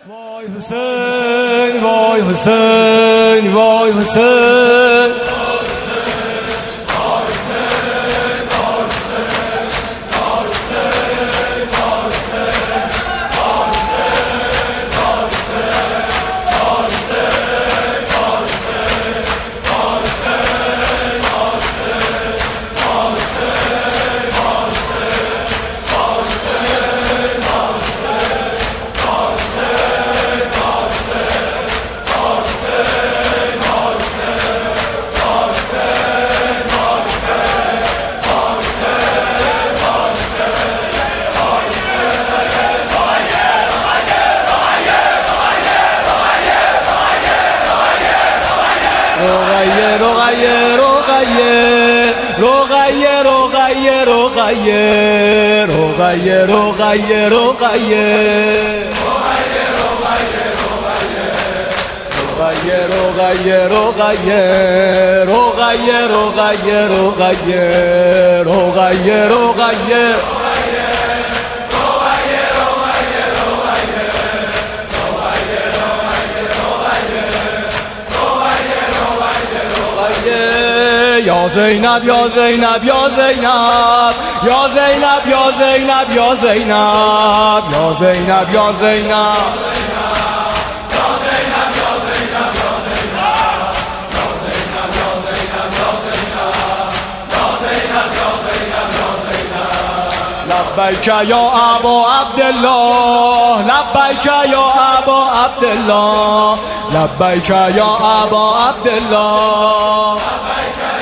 وای حسین وای حسین وای حسین رقیه رقیه رقیه رقیه رقیه رقیه رقیه رقیه رقیه رقیه رقیه یا زینب یا زینب یا زینب یا زینب یا زینب یا زینب یا زینب یا زینب لبیک یا ابا عبدالله لبیک یا ابا عبدالله لبیک یا ابا عبدالله